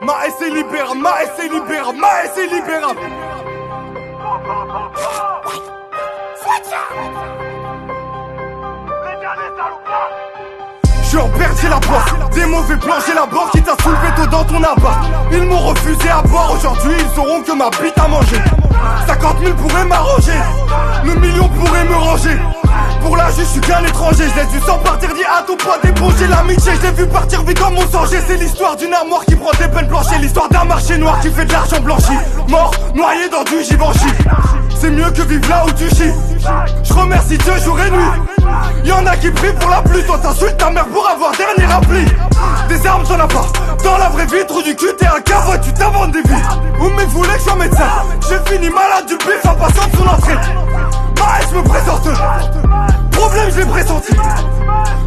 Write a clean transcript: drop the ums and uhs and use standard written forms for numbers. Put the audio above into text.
Maes est libérable, Maes est libérable, Maes est libérable. Je suis en perte, j'ai la poisse. Des mauvais plans, j'ai la bord qui t'a soulevé tôt dans ton appart. Ils m'ont refusé à boire, aujourd'hui ils sauront que ma bite a mangé. 50 000 pourraient m'arranger, le million pourrait me ranger. Pour la juge, je suis qu'un étranger. Je laisse du sang partir, dis à ton poids d'éponger l'amitié. Je l'ai vu partir vite dans mon sang. C'est l'histoire d'une armoire qui prend des peines blanchies. L'histoire d'un marché noir qui fait de l'argent blanchi. Mort, noyé dans du Givenchy. C'est mieux que vivre là où tu chies. Je remercie Dieu jour et nuit. Y'en a qui prient pour la pluie. Toi t'insultes ta mère pour avoir dernier appli. Des armes t'en as pas. Dans la vraie vie, trou du cul, t'es un cavote, tu t'inventes des vies. Ou mais voulez que je sois médecin. J'ai fini malade du pif en passant de son entrée. Maes me présente. Problème, je l'ai pressenti.